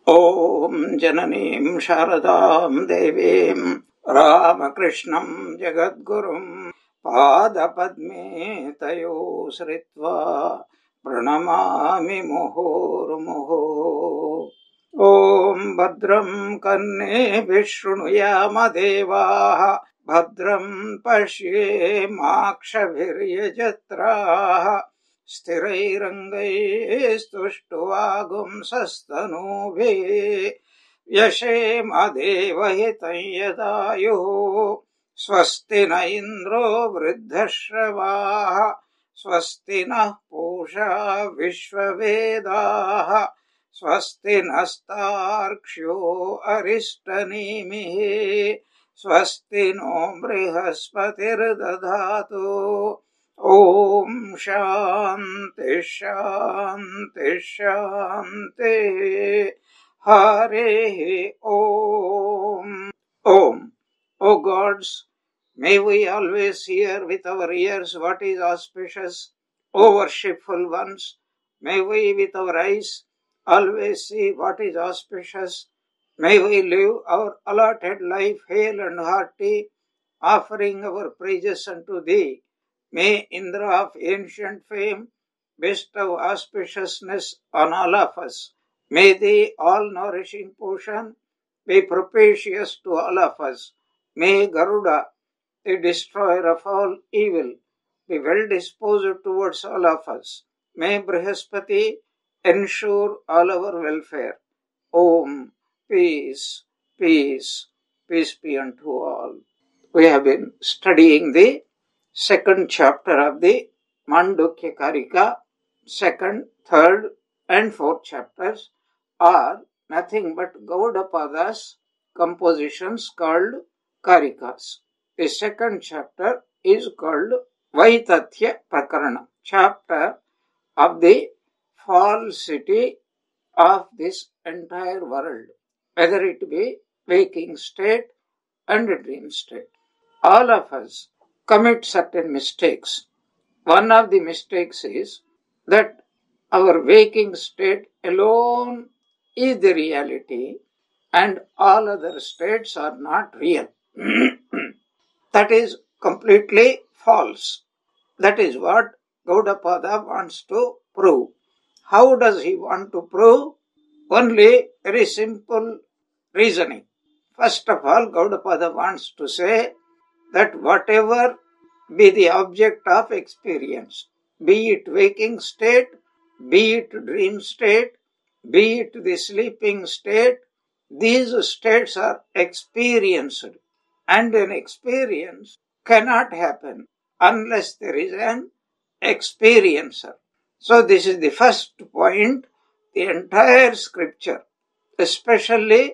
ॐ जननीं शारदां देवीं रामकृष्णं जगद्गुरुं पादपद्मे तयो श्रित्वा प्रणमामि मुहुर्मुहुः। ॐ भद्रं कर्णेभिः शृणुयाम देवाः भद्रं पश्येमाक्षभिर्यजत्राः स्थिरैरङ्गैस्तुष्टुवागुंसस्तनूभिः यशेम देवहितं यदायुः। स्वस्ति न इन्द्रो वृद्धश्रवाः स्वस्ति नः पूषा विश्ववेदाः स्वस्ति नस्तार्क्ष्यो अरिष्टनेमिः स्वस्ति नो बृहस्पतिर्दधातु। ॐ शान्ति शान्ति शान्ति। हरिः ॐ। O gods, may we always hear with our ears what is auspicious. O worshipful ones, may we with our eyes always see what is auspicious. May we live our allotted life hale and hearty, offering our praises unto thee. May Indra of ancient fame bestow auspiciousness on all of us. May the all-nourishing portion be propitious to all of us. May Garuda, the destroyer of all evil, be well disposed towards all of us. May Brihaspati ensure all our welfare. Om, peace, peace, peace be unto all. We have been studying the second chapter of the Mandukya Karika. Second, third and fourth chapters are nothing but Gaudapada's compositions called Karikas. The second chapter is called Vaitatya Prakarana, chapter of the falsity of this entire world, whether it be waking state and dream state. All of us commit certain mistakes. One of the mistakes is that our waking state alone is the reality and all other states are not real. That is completely false. That is what Gaudapada wants to prove. How does he want to prove? Only very simple reasoning. First of all, Gaudapada wants to say that whatever be the object of experience, be it waking state, be it dream state, be it the sleeping state, these states are experienced, and an experience cannot happen unless there is an experiencer. So this is the first point. The entire scripture, especially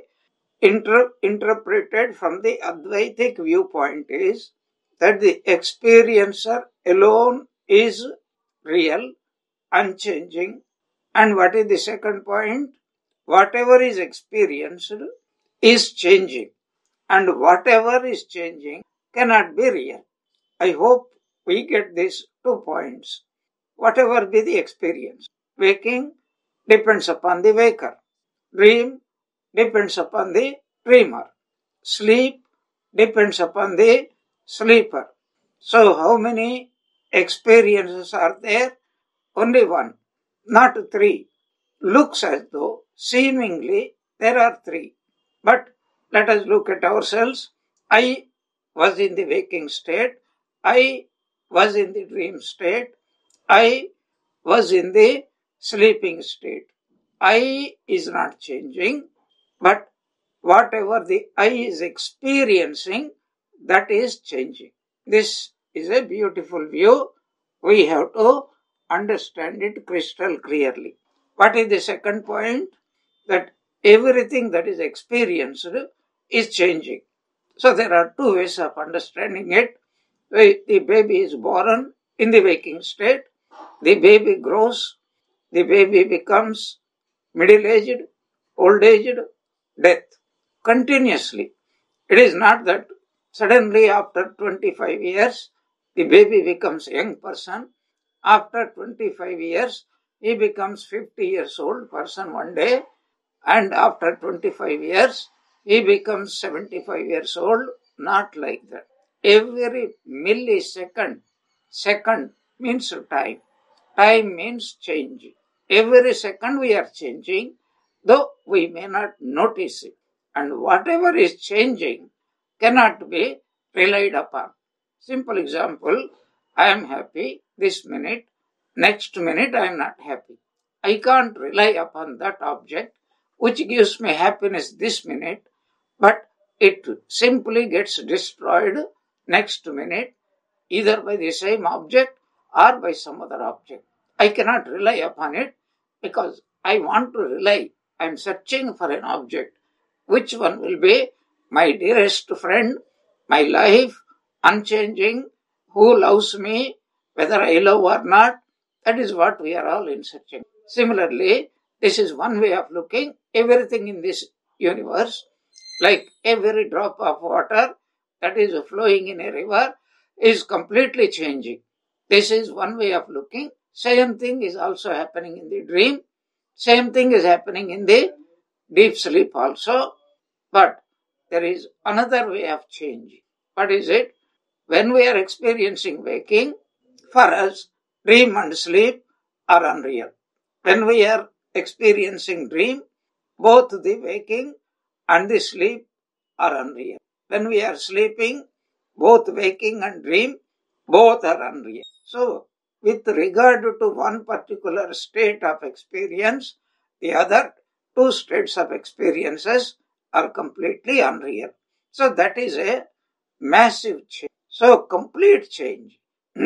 interpreted from the Advaitic viewpoint, is that the experiencer alone is real, unchanging. And what is the second point? Whatever is experienced is changing, and whatever is changing cannot be real. I hope we get these 2 points. Whatever be the experience, waking depends upon the waker, dream depends upon the dreamer, sleep depends upon the sleeper. So how many experiences are there? Only one, not 3. Looks as though seemingly there are 3. But let us look at ourselves. I was in the waking state. I was in the dream state. I was in the sleeping state. I is not changing, but whatever the I is experiencing, that is changing. This is a beautiful view. We have to understand it crystal clearly. What is the second point? That everything that is experienced is changing. So there are 2 ways of understanding it. The baby is born in the waking state. The baby grows. The baby becomes middle-aged, old-aged, death. Continuously. It is not that suddenly after 25 years, the baby becomes a young person. After 25 years, he becomes 50 years old person one day. and after 25 years, he becomes 75 years old. Not like that. Every millisecond, second means time. Time means change. Every second we are changing, though we may not notice it. And whatever is changing cannot be relied upon. Simple example, I am happy this minute, next minute I am not happy. I can't rely upon that object which gives me happiness this minute, but it simply gets destroyed next minute, either by the same object or by some other object. I cannot rely upon it because I want to rely. I am searching for an object. Which one will be my dearest friend, my life, unchanging, who loves me, whether I love or not? That is what we are all in searching. Similarly, this is one way of looking. Everything in this universe, like every drop of water that is flowing in a river, is completely changing. This is one way of looking. Same thing is also happening in the dream. Same thing is happening in the deep sleep also. But there is another way of changing. What is it? When we are experiencing waking, for us, dream and sleep are unreal. When we are experiencing dream, both the waking and the sleep are unreal. When we are sleeping, both waking and dream, both are unreal. So, with regard to one particular state of experience, the other two states of experiences are completely unreal. So, that is a massive change. So, complete change.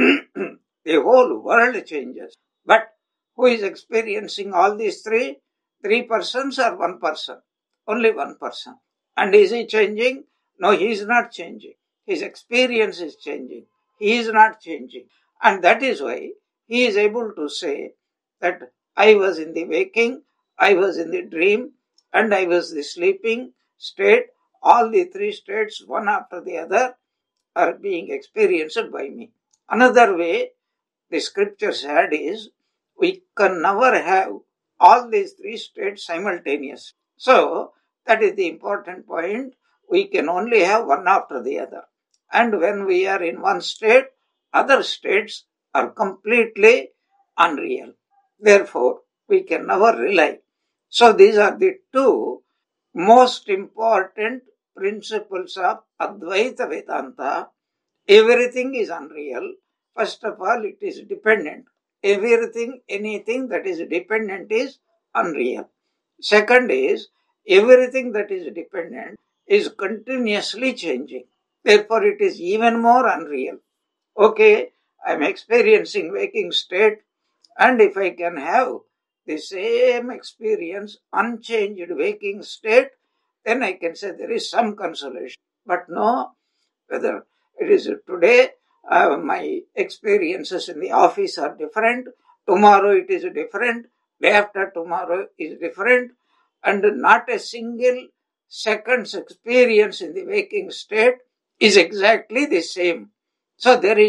The whole world changes. But who is experiencing all these three? Three persons or one person? Only one person. And is he changing? No, he is not changing. His experience is changing. He is not changing. And that is why he is able to say that I was in the waking, I was in the dream, and I was the sleeping state. All the three states, one after the other, are being experienced by me. Another way the scripture said is, we can never have all these three states simultaneously. So, that is the important point. We can only have one after the other. And when we are in one state, other states are completely unreal. Therefore, we can never rely. So, these are the two most important principles of Advaita Vedanta. Everything is unreal. First of all, it is dependent. Everything, anything that is dependent is unreal. Second is, everything that is dependent is continuously changing. Therefore, it is even more unreal. Okay, I am experiencing waking state, and if I can have the same experience, unchanged waking state, then I can say there is some consolation. But no, whether it is today, my experiences in the office are different, tomorrow it is different, day after tomorrow is different, and not a single second's experience in the waking state is exactly the same. So there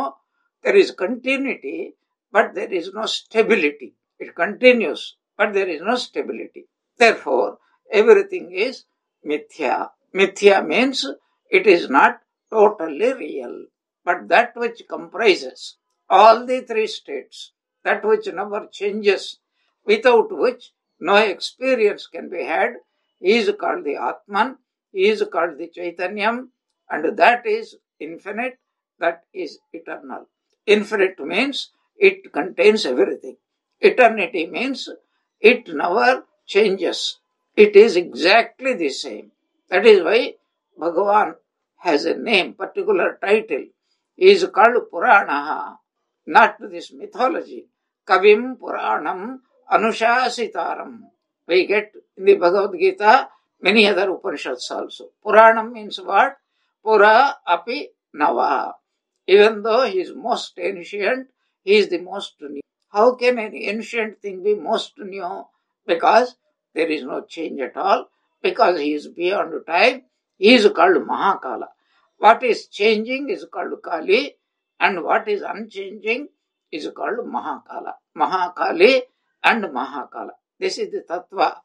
is continuity, but there is no stability. It continues, but there is no stability. Therefore, everything is mithya. Mithya means it is not totally real, but that which comprises all the three states, that which never changes, without which no experience can be had, is called the Atman, is called the Chaitanyam, and that is infinite, that is eternal. Infinite means it contains everything. Eternity means it never changes. It is exactly the same. That is why Bhagavan has a name, particular title. He is called Puranaha, not this mythology. Kavim Puranam Anushasitaram. We get in the Bhagavad Gita many other Upanishads also. Puranam means what? Pura api nava. Even though he is most ancient, he is the most new. How can an ancient thing be most new? Because there is no change at all. Because he is beyond time. He is called Mahakala. What is changing is called Kali, and what is unchanging is called Mahakala. Mahakali and Mahakala. This is the Tattva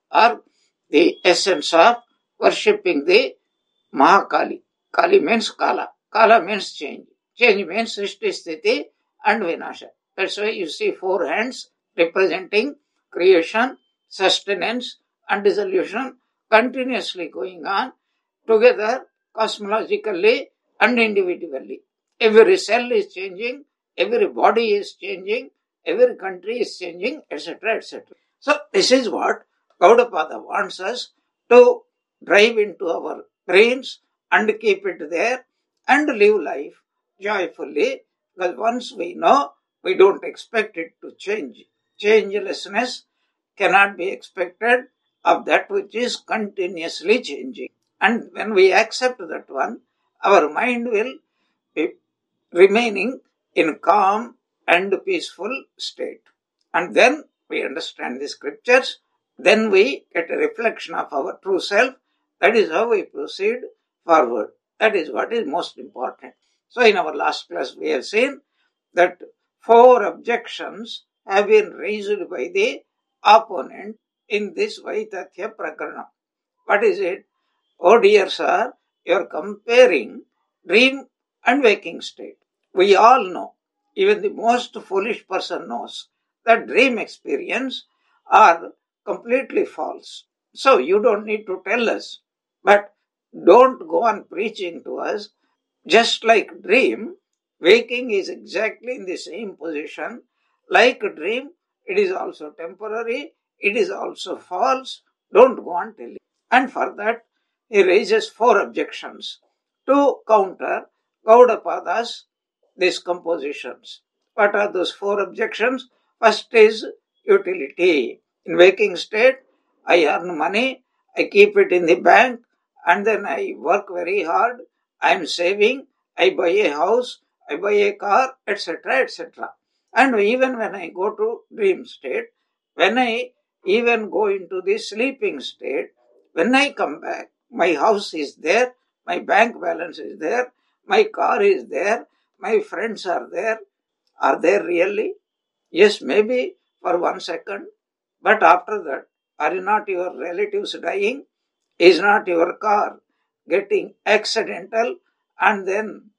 or the essence of worshipping the Mahakali. Kali means Kala. Kala means change. Change means Srishti, Sthiti and Vinasha. That's why you see four hands representing creation, sustenance and dissolution continuously going on together cosmologically and individually. Every cell is changing, every body is changing, every country is changing, etc. etc. So this is what Gaudapada wants us to drive into our brains and keep it there and live life joyfully, because once we know, we don't expect it to change. Changelessness cannot be expected of that which is continuously changing. And when we accept that one, our mind will be remaining in calm and peaceful state. And then we understand the scriptures, then we get a reflection of our true self. That is how we proceed forward. That is what is most important. So in our last class we have seen that four objections have been raised by the opponent in this Vaitatya Prakarana. What is it? Oh dear sir, you are comparing dream and waking state. We all know, even the most foolish person knows, that dream experience are completely false. So you don't need to tell us. But don't go on preaching to us. Just like dream, waking is exactly in the same position. Like a dream, it is also temporary, it is also false. Don't go on telling. And for that, he raises four objections to counter Gaudapada's these compositions. What are those four objections? First is utility. In waking state, I earn money, I keep it in the bank, and then I work very hard, I am saving, I buy a house, I buy a car, etc., etc. And even when I go to dream state, when I even go into the sleeping state, when I come back, my house is there, my bank balance is there, my car is there, my friends are there. Are they really? Yes, maybe for 1 second. But after that, are not your relatives dying? Is not your car getting accidental and then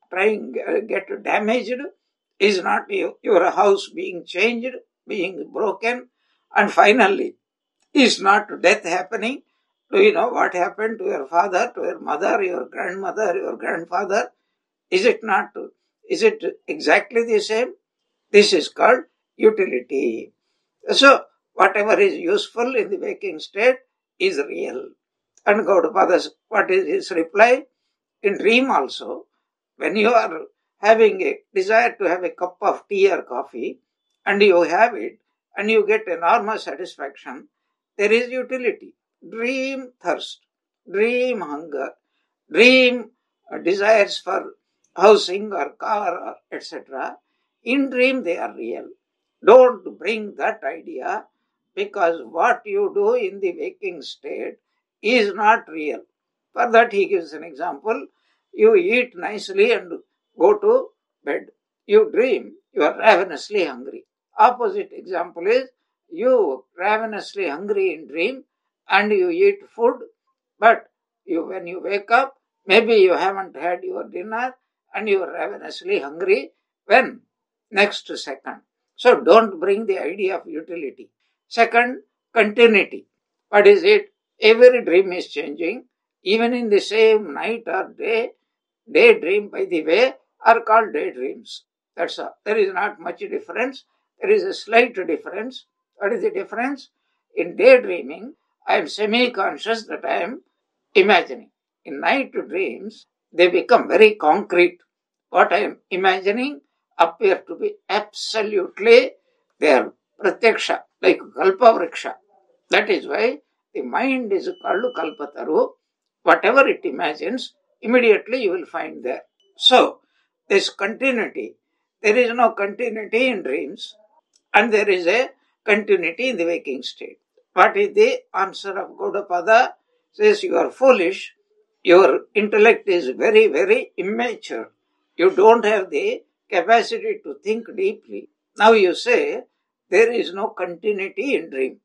get damaged? Is not your house being changed, being broken? And finally, is not death happening? Do you know what happened to your father, to your mother, your grandmother, your grandfather? Is it not? Is it exactly the same? This is called utility. So, whatever is useful in the waking state is real. And Gaudapada's, what is his reply? In dream also, when you are having a desire to have a cup of tea or coffee, and you have it, and you get enormous satisfaction, there is utility. Dream thirst, dream hunger, dream desires for housing or car or etc. In dream they are real. Don't bring that idea, because what you do in the waking state is not real. For that he gives an example. You eat nicely and go to bed. You dream, you are ravenously hungry. Opposite example is you ravenously hungry in dream and you eat food, but when you wake up, maybe you haven't had your dinner and you are ravenously hungry when? Next second. So don't bring the idea of utility. Second, continuity. What is it? Every dream is changing. Even in the same night or day, daydream, by the way, are called daydreams. That's all. There is not much difference. There is a slight difference. What is the difference? In daydreaming, I am semi-conscious that I am imagining. In night dreams, they become very concrete. What I am imagining appear to be absolutely there, pratyaksha, like kalpavriksha. That is why the mind is called kalpataru. Whatever it imagines, immediately you will find there. So, this continuity, there is no continuity in dreams, and there is a continuity in the waking state. What is the answer of Gaudapada? Says you are foolish, your intellect is very, very immature. You don't have the capacity to think deeply. Now you say there is no continuity in dream.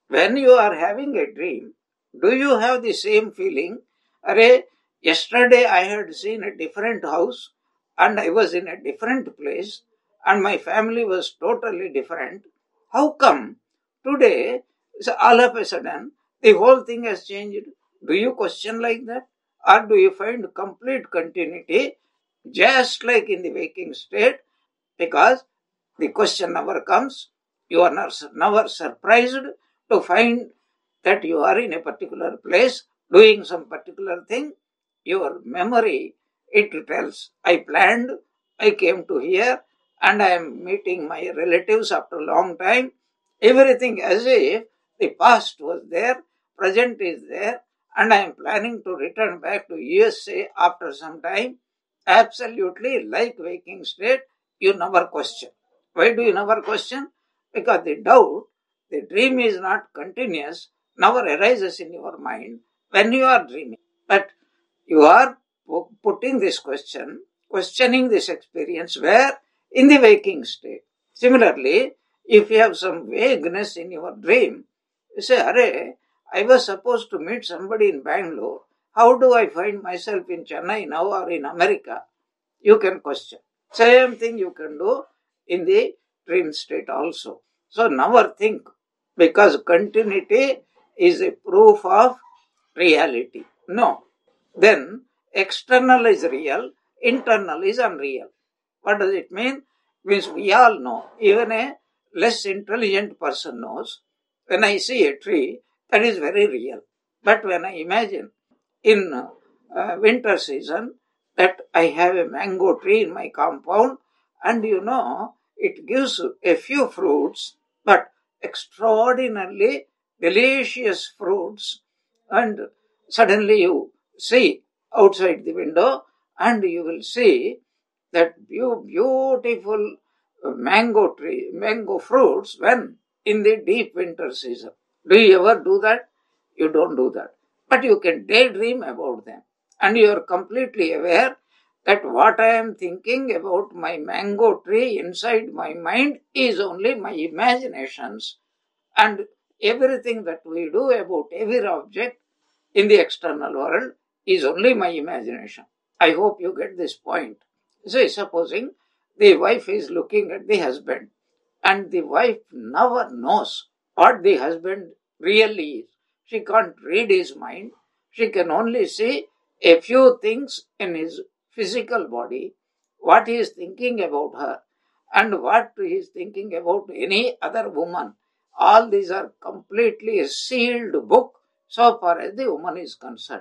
When you are having a dream, do you have the same feeling? Array, yesterday I had seen a different house and I was in a different place and my family was totally different. How come today, so all of a sudden, the whole thing has changed? Do you question like that? Or do you find complete continuity just like in the waking state? Because the question never comes. You are never surprised to find that you are in a particular place doing some particular thing. Your memory, it tells, I planned, I came to here, and I am meeting my relatives after a long time. Everything as if the past was there, present is there, and I am planning to return back to USA after some time. Absolutely like waking state, you never question. Why do you never question? Because the doubt, the dream is not continuous, never arises in your mind when you are dreaming. But you are putting this question, questioning this experience where? In the waking state. Similarly, if you have some vagueness in your dream, you say, Array, I was supposed to meet somebody in Bangalore. How do I find myself in Chennai now or in America? You can question. Same thing you can do in the dream state also. So never think, because continuity is a proof of reality. No. Then external is real, internal is unreal. What does it mean? Means we all know, even a less intelligent person knows, when I see a tree, that is very real. But when I imagine in winter season that I have a mango tree in my compound, and it gives a few fruits, but extraordinarily delicious fruits, and suddenly you see outside the window and you will see that beautiful mango fruits when in the deep winter season. Do you ever do that? You don't do that. But you can daydream about them. And you are completely aware that what I am thinking about my mango tree inside my mind is only my imaginations. And everything that we do about every object in the external world is only my imagination. I hope you get this point. Say, supposing the wife is looking at the husband and the wife never knows what the husband really is. She can't read his mind. She can only see a few things in his physical body, what he is thinking about her and what he is thinking about any other woman. All these are completely a sealed book so far as the woman is concerned.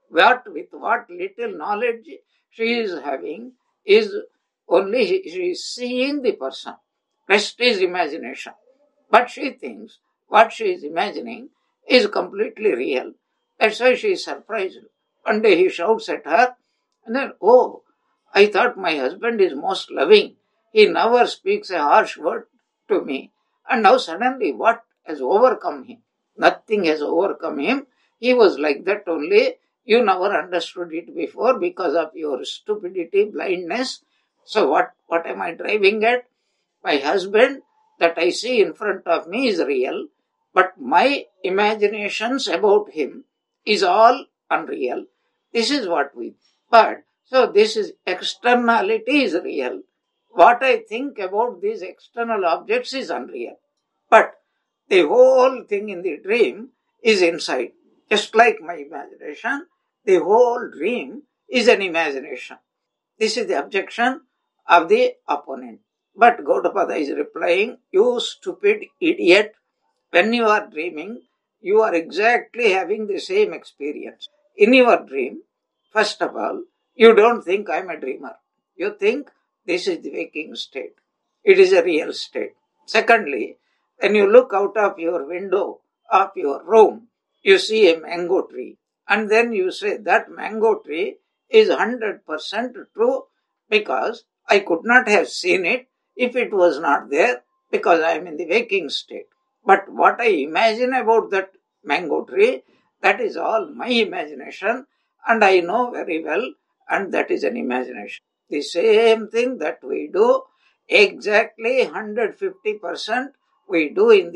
With what little knowledge she is having is only she is seeing the person. Rest is imagination. But she thinks what she is imagining is completely real. That's why she is surprised. One day he shouts at her, and then, oh, I thought my husband is most loving. He never speaks a harsh word to me. And now suddenly what has overcome him? Nothing has overcome him. He was like that only. You never understood it before because of your stupidity, blindness. So what am I driving at? My husband that I see in front of me is real, but my imaginations about him is all unreal. This is what we. But so this is externality is real. What I think about these external objects is unreal. But the whole thing in the dream is inside. Just like my imagination, the whole dream is an imagination. This is the objection of the opponent. But Gaudapada is replying, you stupid idiot, when you are dreaming, you are exactly having the same experience. In your dream, first of all, you don't think I am a dreamer. You think this is the waking state. It is a real state. Secondly, when you look out of your window of your room, you see a mango tree. And then you say that mango tree is 100% true because I could not have seen it if it was not there because I am in the waking state. But what I imagine about that mango tree, that is all my imagination and I know very well, and that is an imagination. The same thing that we do, exactly 150% we do in the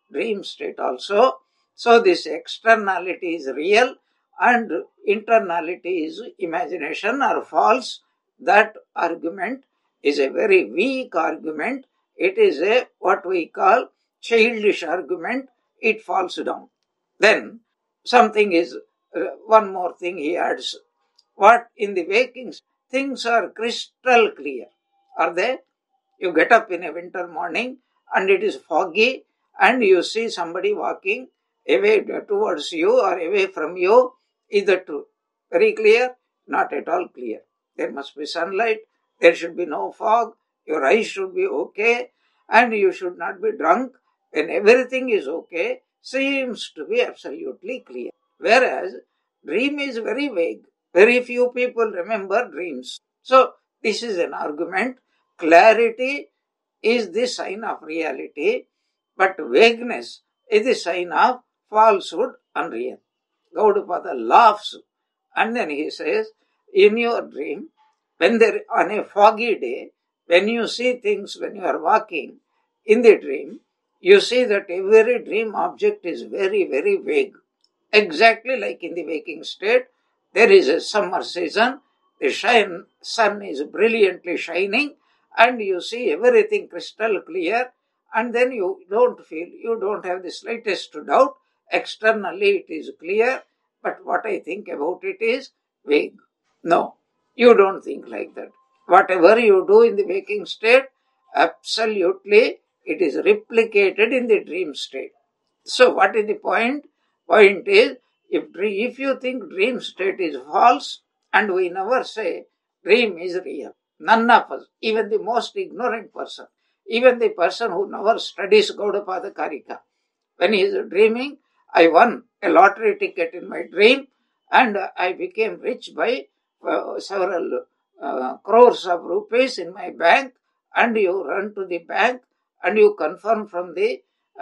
dream state also. So this externality is real and internality is imagination or false. That argument is a very weak argument. It is a what we call childish argument. It falls down. Then something is, one more thing he adds. What in the waking things are crystal clear. Are they? You get up in a winter morning and it is foggy and you see somebody walking away towards you or away from you. Is that true? Very clear? Not at all clear. There must be sunlight. There should be no fog. Your eyes should be okay and you should not be drunk. When everything is okay, seems to be absolutely clear. Whereas dream is very vague. Very few people remember dreams. So this is an argument. Clarity is the sign of reality, but vagueness is the sign of falsehood, unreal. Gaudapada laughs and then he says, in your dream, when there on a foggy day, when you see things, when you are walking in the dream, you see that every dream object is very, very vague. Exactly like in the waking state, there is a summer season, the sun is brilliantly shining, and you see everything crystal clear, and then you don't have the slightest doubt. Externally it is clear, but what I think about it is vague. No, you don't think like that. Whatever you do in the waking state, absolutely it is replicated in the dream state. So what is the point? Point is, if you think dream state is false, and we never say dream is real. None of us, even the most ignorant person, even the person who never studies Gaudapada Karika, when he is dreaming, I won a lottery ticket in my dream and I became rich by several crores of rupees in my bank, and you run to the bank and you confirm from the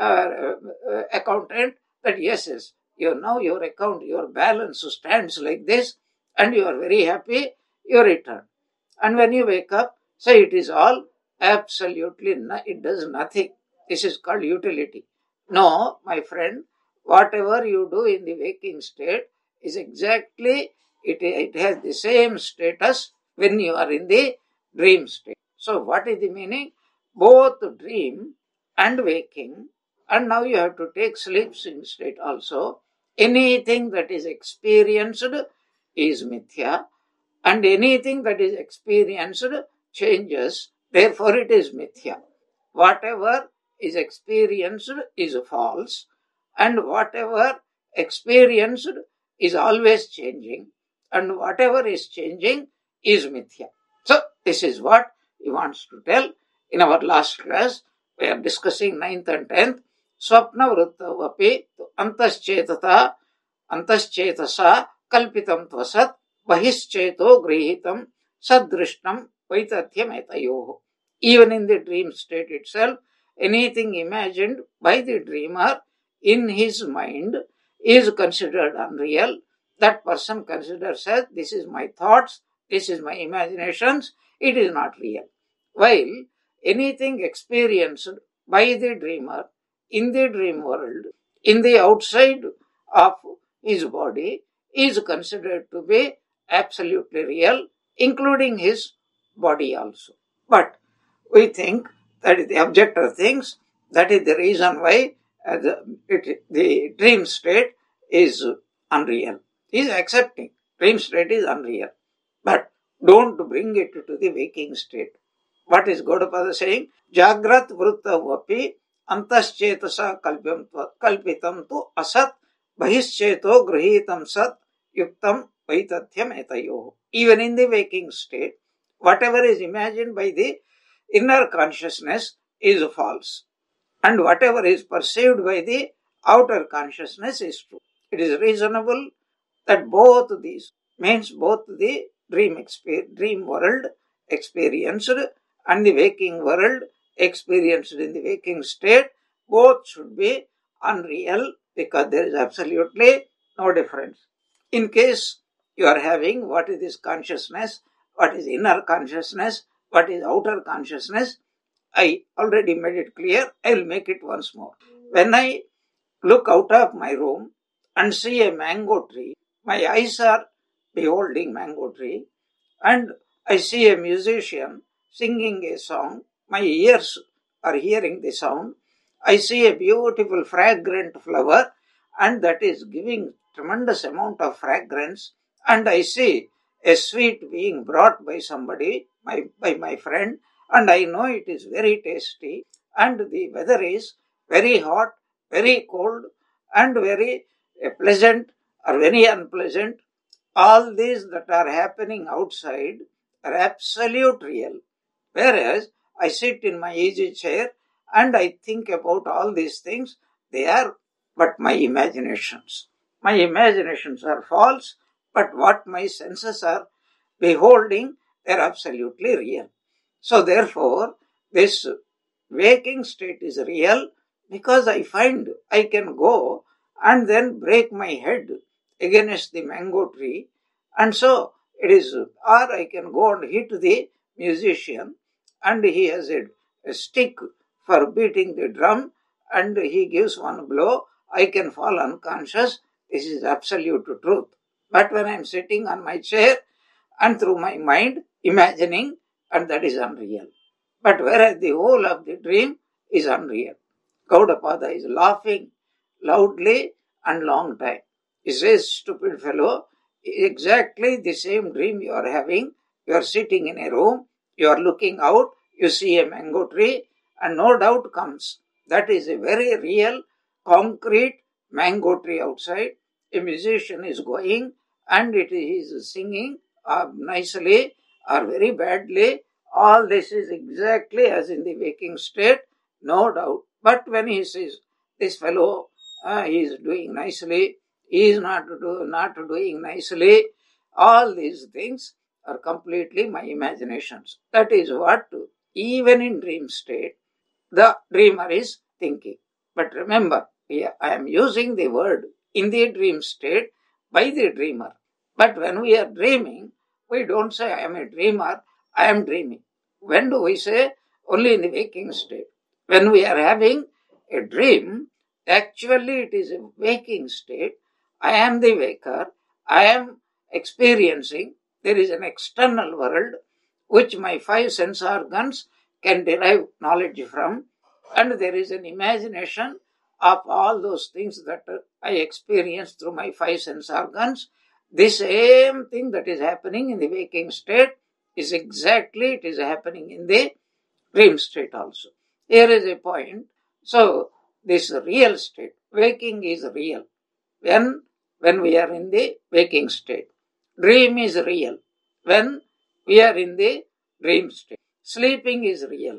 accountant that yes, now your account, your balance stands like this, and you are very happy, you return. And when you wake up, say it is all absolutely, it does nothing. This is called utility. No, my friend, whatever you do in the waking state is exactly, it has the same status when you are in the dream state. So what is the meaning? Both dream and waking, and now you have to take sleeping state also. Anything that is experienced is mithya, and anything that is experienced changes, therefore it is mithya. Whatever is experienced is false, and whatever experienced is always changing, and whatever is changing is mithya. So this is what he wants to tell. In our last class, we are discussing 9th and 10th. Swapna vrittavapi antaschetasa kalpitam tvasat bahishcheto grihitam sadrishnam vaitatyam etayoho. Even in the dream state itself, anything imagined by the dreamer in his mind is considered unreal. That person considers as, this is my thoughts, this is my imaginations, it is not real. While anything experienced by the dreamer in the dream world, in the outside of his body, is considered to be absolutely real, including his body also. But we think that is the objective things, that is the reason why the dream state is unreal. He is accepting dream state is unreal. But don't bring it to the waking state. What is Gaudapada saying? Jagrat vrittavapi antaschetasa kalpitam tu asat bahishcheto grihitam sat yuktam vaitatyam etayoho. Even in the waking state, whatever is imagined by the inner consciousness is false, and whatever is perceived by the outer consciousness is true. It is reasonable that both these means both the dream world experienced and the waking world experienced in the waking state, both should be unreal, because there is absolutely no difference. In case you are having what is this consciousness, what is inner consciousness, what is outer consciousness, I already made it clear, I will make it once more. When I look out of my room and see a mango tree, my eyes are beholding mango tree, and I see a musician singing a song, my ears are hearing the sound. I see a beautiful fragrant flower, and that is giving tremendous amount of fragrance, and I see a sweet being brought by somebody, by my friend, and I know it is very tasty, and the weather is very hot, very cold, and very pleasant or very unpleasant. All these that are happening outside are absolute real. Whereas I sit in my easy chair and I think about all these things, they are but my imaginations. My imaginations are false, but what my senses are beholding, they are absolutely real. So therefore, this waking state is real because I find I can go and then break my head against the mango tree, and so it is, or I can go and hit the musician, and he has a stick for beating the drum, and he gives one blow, I can fall unconscious. This is absolute truth. But when I am sitting on my chair and through my mind imagining, and that is unreal. But whereas the whole of the dream is unreal. Gaudapada is laughing loudly and long time. He says, stupid fellow, exactly the same dream you are having. You are sitting in a room, you are looking out, you see a mango tree, and no doubt comes. That is a very real, concrete mango tree outside. A musician is going and it is singing nicely or very badly. All this is exactly as in the waking state, no doubt. But when he says, this fellow, he is doing nicely, he is not doing nicely, all these things are completely my imaginations. That is what, even in dream state, the dreamer is thinking. But remember, I am using the word in the dream state by the dreamer. But when we are dreaming, we don't say I am a dreamer, I am dreaming. When do we say? Only in the waking state. When we are having a dream, actually it is a waking state. I am the waker, I am experiencing. There is an external world which my five sense organs can derive knowledge from, and there is an imagination of all those things that I experience through my five sense organs. The same thing that is happening in the waking state is exactly it is happening in the dream state also. Here is a point. So this real state, waking is real. When we are in the waking state, dream is real. When we are in the dream state, sleeping is real.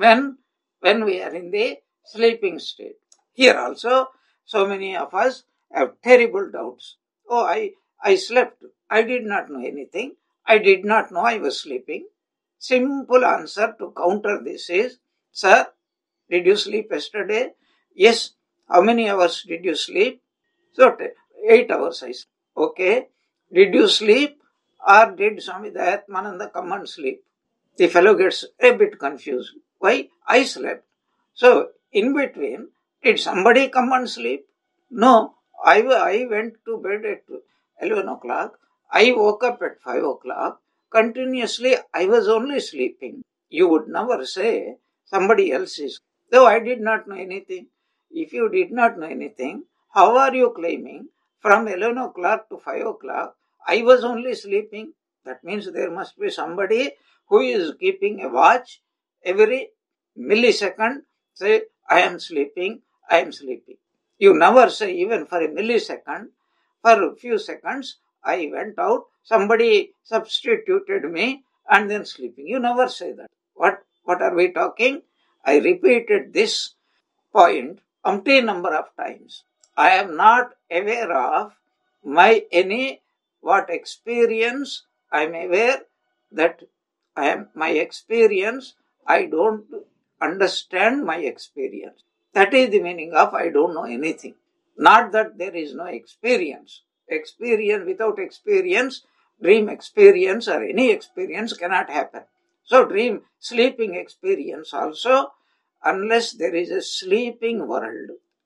When we are in the sleeping state. Here also, so many of us have terrible doubts. Oh, I slept. I did not know anything. I did not know I was sleeping. Simple answer to counter this is, sir, did you sleep yesterday? Yes. How many hours did you sleep? So 8 hours I sleep. Okay. Did you sleep or did Swami Dayatmananda come and sleep? The fellow gets a bit confused. Why? I slept. So in between, did somebody come and sleep? No. I went to bed at 11 o'clock. I woke up at 5 o'clock. Continuously, I was only sleeping. You would never say somebody else is. Though I did not know anything. If you did not know anything, how are you claiming from 11 o'clock to 5 o'clock, I was only sleeping? That means there must be somebody who is keeping a watch every millisecond, say, I am sleeping, I am sleeping. You never say even for a millisecond, for a few seconds, I went out, somebody substituted me and then sleeping. You never say that. What are we talking? I repeated this point umpteen number of times. I am not aware of my any what experience. I am aware that I am my experience. I don't understand my experience. That is the meaning of I don't know anything. Not that there is no experience. Experience without experience, dream experience or any experience cannot happen. So dream, sleeping experience also, unless there is a sleeping world,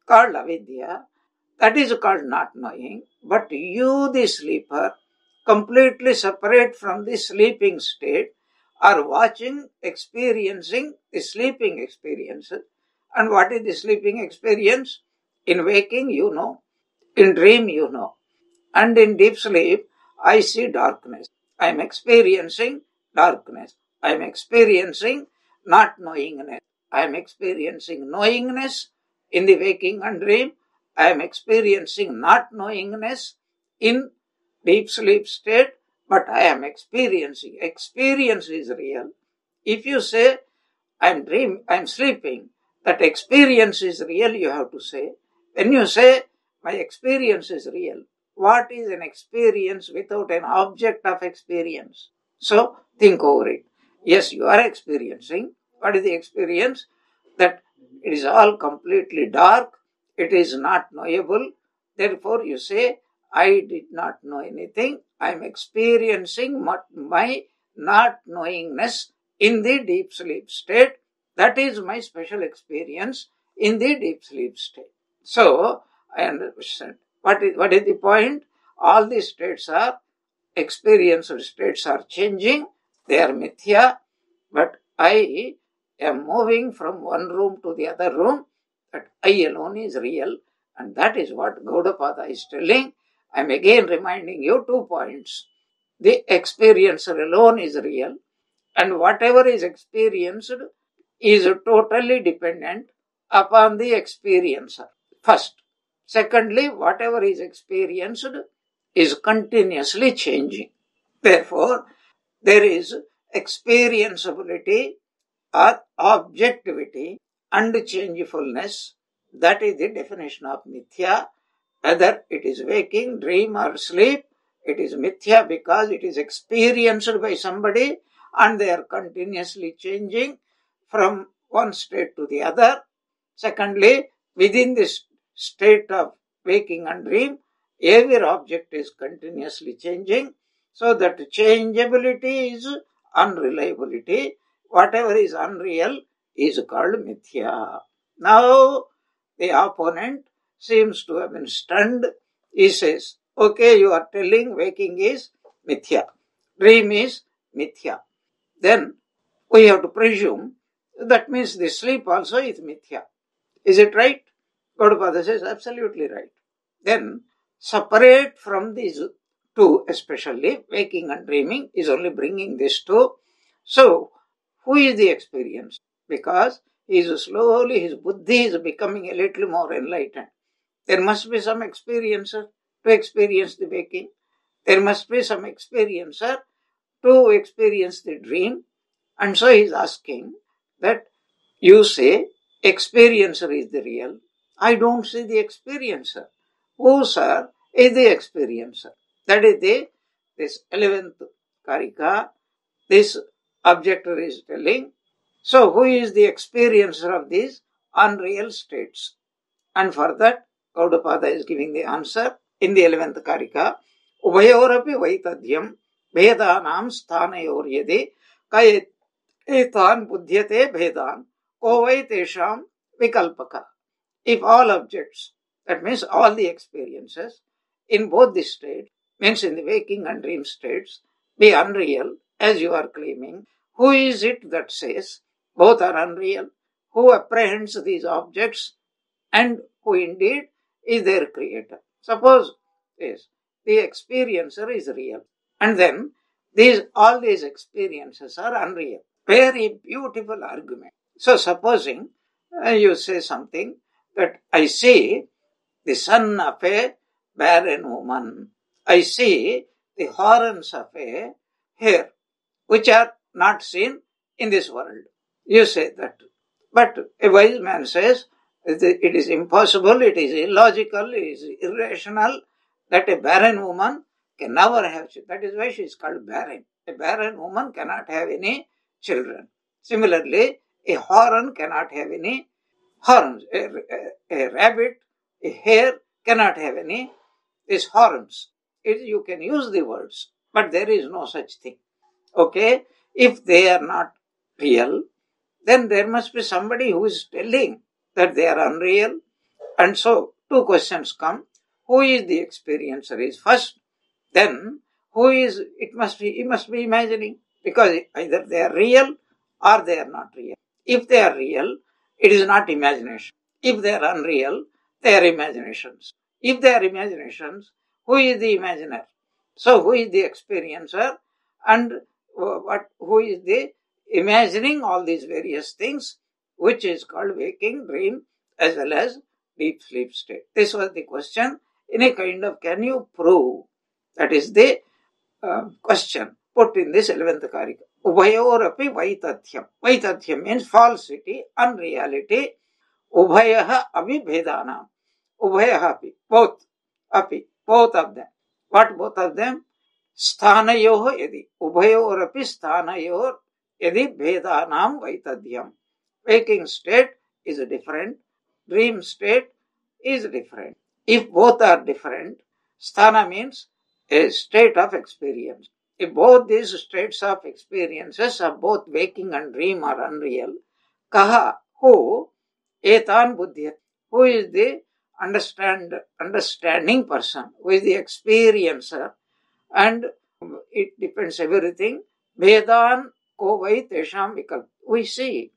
called avidya. That is called not knowing. But you, the sleeper, completely separate from the sleeping state, are watching, experiencing the sleeping experiences. And what is the sleeping experience? In waking, you know. In dream, you know. And in deep sleep, I see darkness. I am experiencing darkness. I am experiencing not knowingness. I am experiencing knowingness in the waking and dream. I am experiencing not knowingness in deep sleep state, but I am experiencing. Experience is real. If you say, I'm sleeping, that experience is real, you have to say. When you say, my experience is real, what is an experience without an object of experience? So, think over it. Yes, you are experiencing. What is the experience? That it is all completely dark, it is not knowable. Therefore, you say, I did not know anything. I am experiencing my not knowingness in the deep sleep state. That is my special experience in the deep sleep state. So, I understand. What is the point? All these states are experienced states are changing. They are mithya. But I am moving from one room to the other room. That I alone is real. And that is what Gaudapada is telling. I am again reminding you 2 points. The experiencer alone is real. And whatever is experienced is totally dependent upon the experiencer. First. Secondly, whatever is experienced is continuously changing. Therefore, there is experienceability or objectivity and changefulness. That is the definition of mithya. Whether it is waking, dream or sleep, it is mithya because it is experienced by somebody and they are continuously changing from one state to the other. Secondly, within this state of waking and dream, every object is continuously changing. So that changeability is unreliability. Whatever is unreal is called mithya. Now, the opponent seems to have been stunned. He says, okay, you are telling waking is mithya. Dream is mithya. Then we have to presume that means the sleep also is mithya. Is it right? Gaudapada says, absolutely right. Then, separate from these two, especially waking and dreaming, is only bringing these two. So, who is the experience? Because he is slowly, his buddhi is becoming a little more enlightened. There must be some experiencer to experience the waking. There must be some experiencer to experience the dream. And so he is asking that you say experiencer is the real. I don't see the experiencer. Who, sir, is the experiencer? That is this 11th Karika. This objector is telling. So, who is the experiencer of these unreal states? And for that, Gaudapada is giving the answer in the 11th Karika. Ubhayorapi vaitadhyam vedanam sthanayor yadi kayet etan buddhyate vedan kovai tesham vikalpaka. If all objects, that means all the experiences in both the states, means in the waking and dream states, be unreal, as you are claiming, who is it that says both are unreal? Who apprehends these objects and who indeed is their creator? Suppose, yes, the experiencer is real, and then all these experiences are unreal. Very beautiful argument. So supposing you say something that I see the son of a barren woman, I see the horns of a hare, which are not seen in this world. You say that. But a wise man says it is impossible, it is illogical, it is irrational that a barren woman can never have children. That is why she is called barren. A barren woman cannot have any children. Similarly, a horn cannot have any horns. A rabbit, a hare cannot have any these horns. You can use the words, but there is no such thing. Okay? If they are not real, then there must be somebody who is telling that they are unreal. And so, two questions come. Who is the experiencer is first, then he must be imagining, because either they are real or they are not real. If they are real, it is not imagination. If they are unreal, they are imaginations. If they are imaginations, who is the imaginer? So who is the experiencer, and who is the imagining all these various things, which is called waking, dream, as well as deep sleep state. This was the question in a kind of, can you prove? That is the question put in this 11th Karika. Ubhayorapi Vaitatyam. Vaitatyam means falsity, unreality. Ubhayaha abhibhedanam. Ubhayaha api. Both. Api. Both of them. What both of them? Sthanayoh yadi. Ubhayorapi sthanayoh yadi bhedanam vaitadyam. Waking state is different. Dream state is different. If both are different, sthana means a state of experience. If both these states of experiences of both waking and dream are unreal, kaha, who, etan buddhya, who is the understanding person, who is the experiencer, and it depends everything. Vedan ko vai tesham vikalp. We see,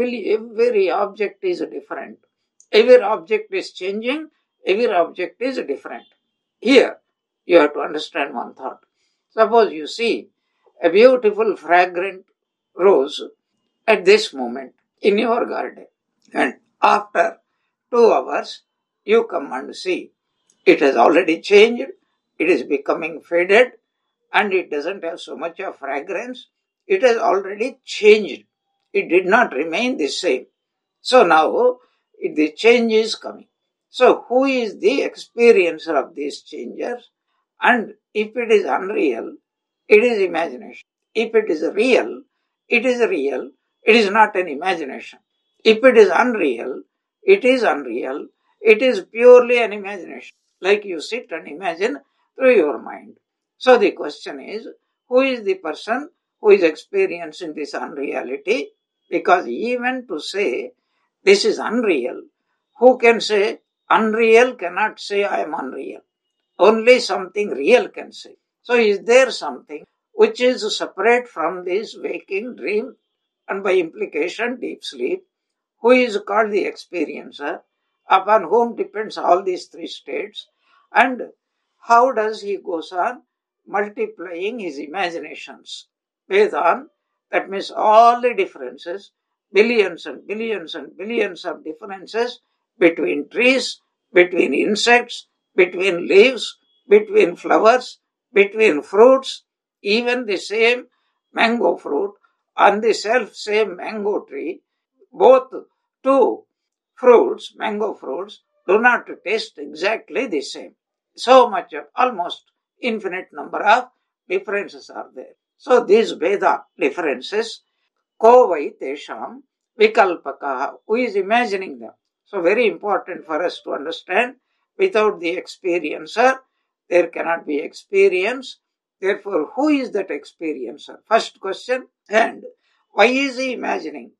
every object is different. Every object is changing, every object is different. Here, you have to understand one thought. Suppose you see a beautiful fragrant rose at this moment in your garden, and after 2 hours you come and see it has already changed, it is becoming faded, and it doesn't have so much of fragrance. It has already changed. It did not remain the same. So now the change is coming. So who is the experiencer of these changes? And if it is unreal, it is imagination. If it is real, it is real. It is not an imagination. If it is unreal, it is unreal. It is purely an imagination. Like you sit and imagine through your mind. So the question is, who is the person who is experiencing this unreality? Because even to say this is unreal, who can say unreal cannot say I am unreal? Only something real can say. So is there something which is separate from this waking, dream, and by implication deep sleep, who is called the experiencer, upon whom depends all these three states, and how does he goes on multiplying his imaginations? Vedan, that means all the differences, billions and billions and billions of differences between trees, between insects, between leaves, between flowers, between fruits, even the same mango fruit on the self same mango tree, both two fruits, mango fruits, do not taste exactly the same. So much of almost infinite number of differences are there. So these Veda differences, ko vai tesham vikalpakaha, who is imagining them. So very important for us to understand, without the experiencer, there cannot be experience. Therefore, who is that experiencer? First question. And why is he imagining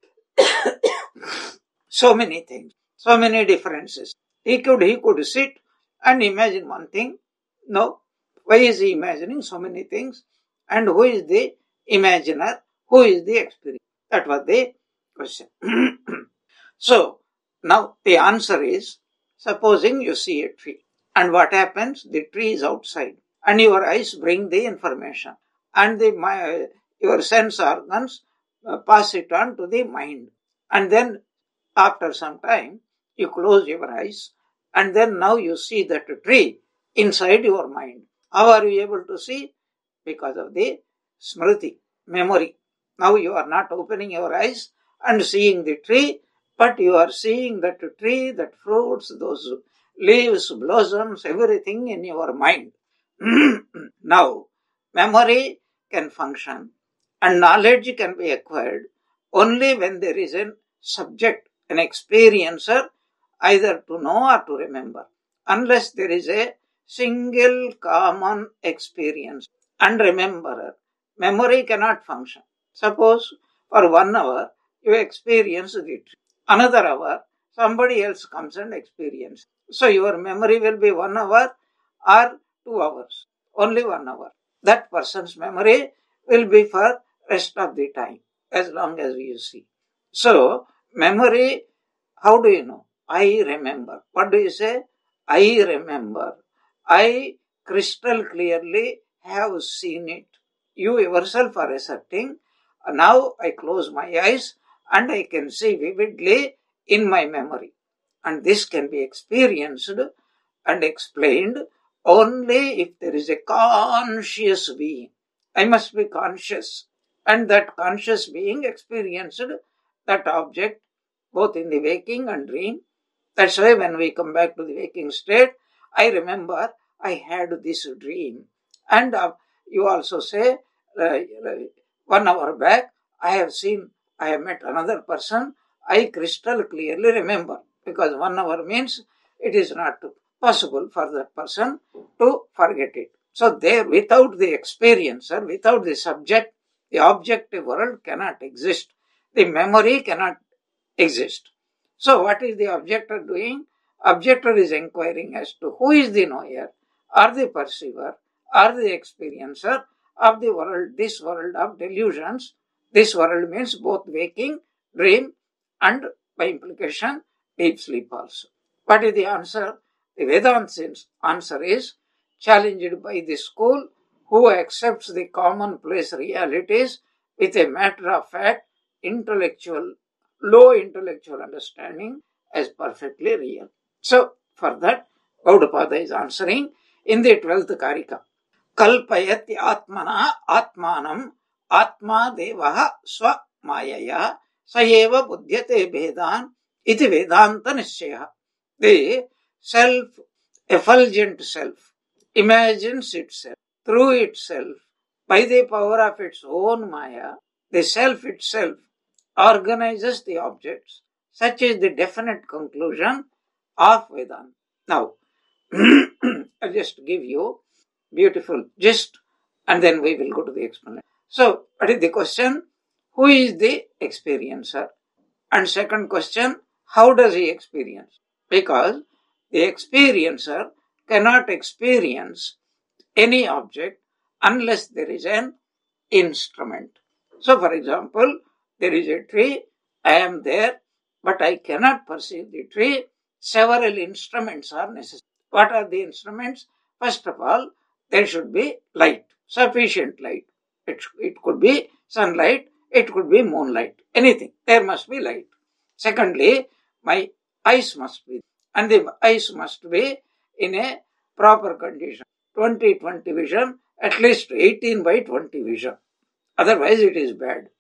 so many things, so many differences? He could sit and imagine one thing. No. Why is he imagining so many things? And who is the imaginer? Who is the experience? That was the question. So, now the answer is, supposing you see a tree, and what happens? The tree is outside, and your eyes bring the information, and your sense organs pass it on to the mind. And then, after some time, you close your eyes, and then now you see that tree inside your mind. How are you able to see? Because of the smriti, memory. Now you are not opening your eyes and seeing the tree, but you are seeing that tree, that fruits, those leaves, blossoms, everything in your mind. Now, memory can function and knowledge can be acquired only when there is a subject, an experiencer, either to know or to remember. Unless there is a single common experience and rememberer, memory cannot function. Suppose for 1 hour you experience the tree. Another hour, somebody else comes and experiences. So your memory will be 1 hour or 2 hours, only 1 hour. That person's memory will be for rest of the time, as long as you see. So, memory, how do you know? I remember. What do you say? I remember. I crystal clearly have seen it. You yourself are asserting, now I close my eyes and I can see vividly in my memory. And this can be experienced and explained only if there is a conscious being. I must be conscious. And that conscious being experienced that object both in the waking and dream. That's why when we come back to the waking state, I remember I had this dream. And you also say, 1 hour back, I have met another person. I crystal clearly remember. Because 1 hour means it is not possible for that person to forget it. So there, without the experiencer, without the subject, the objective world cannot exist. The memory cannot exist. So what is the objector doing? Objector is inquiring as to who is the knower, or the perceiver, or the experiencer of the world, this world of delusions. This world means both waking, dream, and by implication, deep sleep also. What is the answer? The Vedanta answer is challenged by the school who accepts the commonplace realities with a matter of fact, low intellectual understanding as perfectly real. So, for that, Gaudapada is answering in the 12th Karika. Kalpayati atmana atmanam atma devaha swa mayaya sayeva buddhyate vedan iti vedanta nishya. The self-effulgent self imagines itself through itself by the power of its own maya. The self itself organizes the objects. Such is the definite conclusion of Vedanta. Now, I'll just give you beautiful gist and then we will go to the explanation. So, what is the question? Who is the experiencer? And second question, how does he experience? Because the experiencer cannot experience any object unless there is an instrument. So, for example, there is a tree, I am there, but I cannot perceive the tree. Several instruments are necessary. What are the instruments? First of all, there should be light, sufficient light. It could be sunlight, it could be moonlight, anything. There must be light. Secondly, my eyes must be, and the eyes must be in a proper condition. 20/20 vision, at least 18/20 vision. Otherwise, it is bad.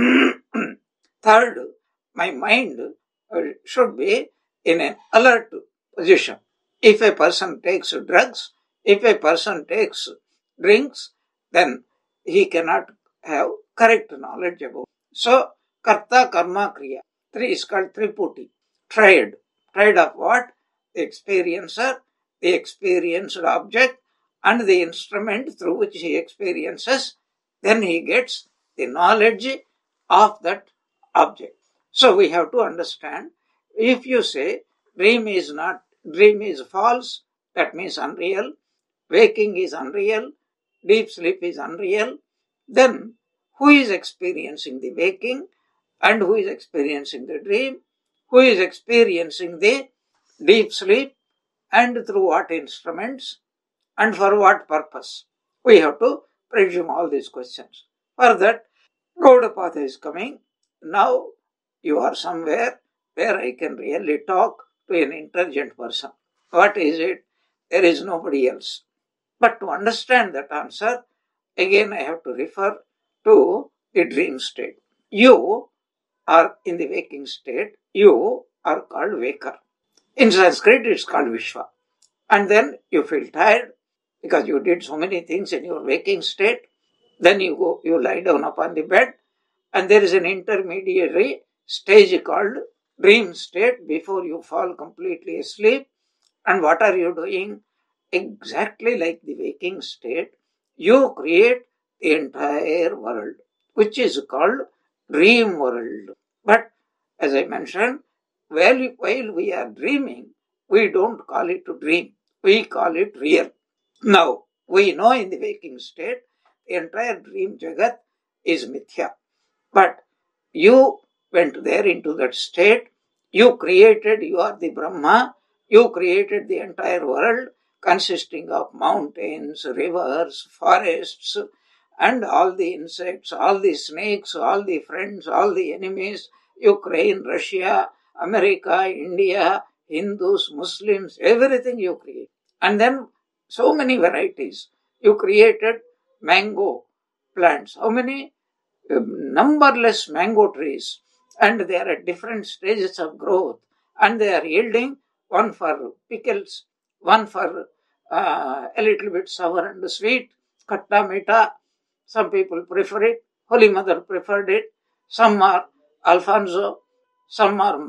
Third, my mind should be in an alert position. If a person takes drugs, if a person takes drinks, then he cannot have correct knowledge about it. So, karta, karma, kriya. Three is called triputi. Triad. Triad of what? The experiencer, the experienced object, and the instrument through which he experiences. Then he gets the knowledge of that object. So we have to understand, if you say dream is false, that means unreal, waking is unreal, deep sleep is unreal, then who is experiencing the waking and who is experiencing the dream, who is experiencing the deep sleep and through what instruments and for what purpose? We have to presume all these questions. For that, Gaudapada is coming. Now you are somewhere where I can really talk to an intelligent person. What is it? There is nobody else. But to understand that answer, again I have to refer to the dream state. You are in the waking state. You are called waker. In Sanskrit, it's called Vishwa. And then you feel tired because you did so many things in your waking state. Then you lie down upon the bed, and there is an intermediary stage called dream state before you fall completely asleep. And what are you doing? Exactly like the waking state, you create the entire world, which is called dream world. But as I mentioned, while we are dreaming, we don't call it to dream. We call it real. Now, we know in the waking state, the entire dream jagat is mithya. But you went there into that state, you created, you are the Brahma, you created the entire world consisting of mountains, rivers, forests, and all the insects, all the snakes, all the friends, all the enemies, Ukraine, Russia, America, India, Hindus, Muslims, everything you create. And then so many varieties. You created mango plants. How many? Numberless mango trees, and they are at different stages of growth, and they are yielding one for pickles, one for a little bit sour and sweet, katta mita. Some people prefer it. Holy Mother preferred it. Some are Alfonso, some are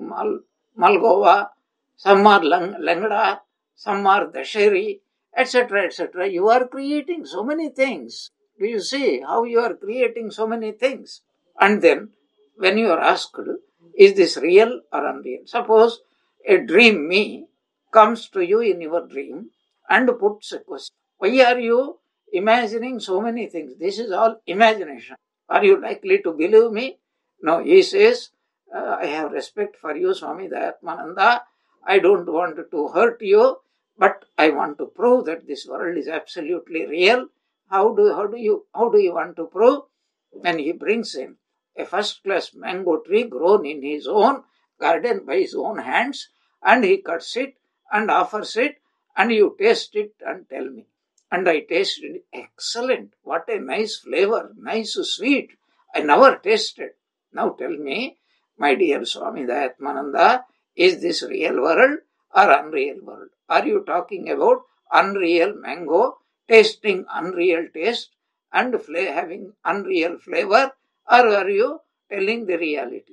Malgova, some are Langda, some are Dasheri, etc., etc. You are creating so many things. Do you see how you are creating so many things? And then, when you are asked, is this real or unreal? Suppose a dream me comes to you in your dream and puts a question. Why are you imagining so many things? This is all imagination. Are you likely to believe me? No, he says, I have respect for you, Swami Dayatmananda. I don't want to hurt you, but I want to prove that this world is absolutely real. How do you want to prove? When he brings in a first-class mango tree grown in his own garden by his own hands, and he cuts it and offers it, and you taste it and tell me. And I tasted it. Excellent. What a nice flavor, nice sweet. I never tasted. Now tell me, my dear Swami Dayatmananda, is this real world or unreal world? Are you talking about unreal mango, tasting unreal taste and having unreal flavor, or are you telling the reality?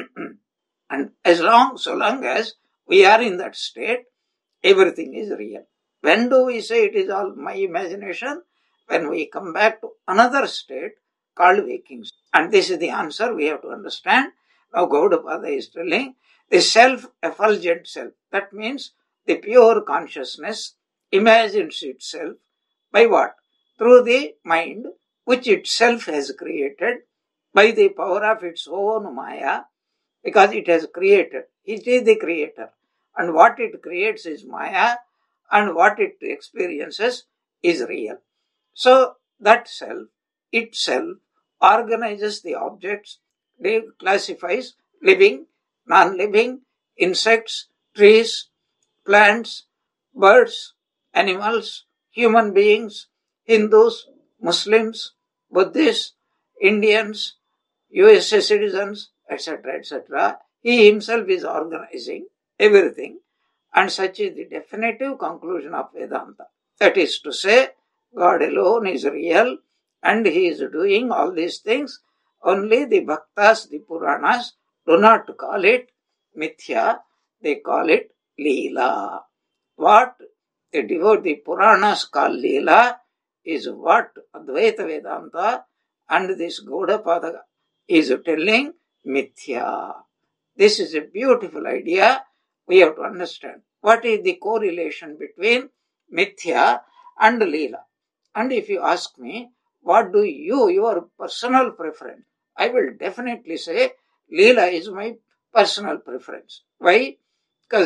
And so long as we are in that state, everything is real. When do we say it is all my imagination? When we come back to another state called waking. And this is the answer we have to understand. Now Gaudapada is telling the self-effulgent self. That means the pure consciousness imagines itself by what? Through the mind, which itself has created by the power of its own Maya, because it has created. It is the creator. And what it creates is Maya, and what it experiences is real. So that self itself organizes the objects, they classifies living, non-living, insects, trees, plants, birds, animals, human beings, Hindus, Muslims, Buddhists, Indians, USA citizens, etc., etc. He himself is organizing everything, and such is the definitive conclusion of Vedanta. That is to say, God alone is real, and he is doing all these things. Only the Bhaktas, the Puranas, do not call it Mithya, they call it Leela. What the Puranas call Leela is what Advaita Vedanta and this Gaudapada is telling Mithya. This is a beautiful idea. We have to understand what is the correlation between Mithya and Leela. And if you ask me, what do your personal preference? I will definitely say Leela is my personal preference. Why? Because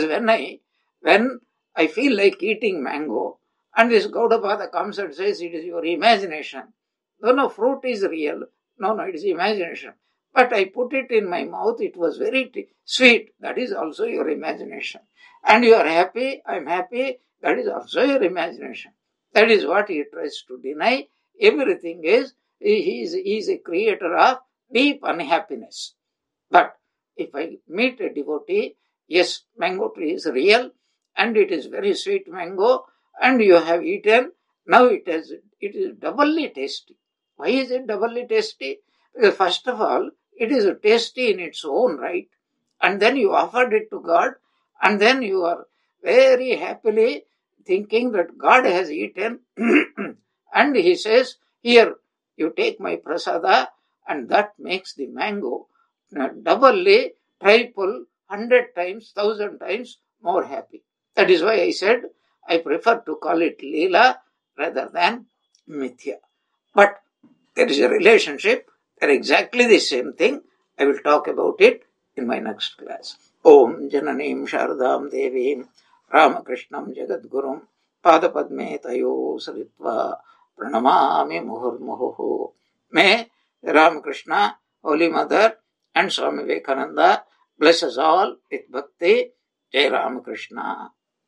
when I feel like eating mango, and this Gaudapada comes and says it is your imagination. No, fruit is real. No, it is imagination. But I put it in my mouth, it was very sweet. That is also your imagination. And you are happy, I am happy, that is also your imagination. That is what he tries to deny. Everything is, he is a creator of deep unhappiness. But if I meet a devotee, yes, mango tree is real, and it is very sweet mango, and you have eaten, now it is doubly tasty. Why is it doubly tasty? Because first of all, it is tasty in its own right, and then you offered it to God, and then you are very happily thinking that God has eaten, and he says, here, you take my prasada, and that makes the mango doubly, triple, 100 times, 1,000 times more happy. That is why I said I prefer to call it Leela rather than Mithya. But there is a relationship. They're exactly the same thing. I will talk about it in my next class. Om Jananim Sharadam Devim Ramakrishnam Jagadgurum Padapadme Tayo Saritva Pranamami Muhurmuhu. May Ramakrishna, Holy Mother, and Swami Vivekananda bless us all with bhakti. Jai Ramakrishna.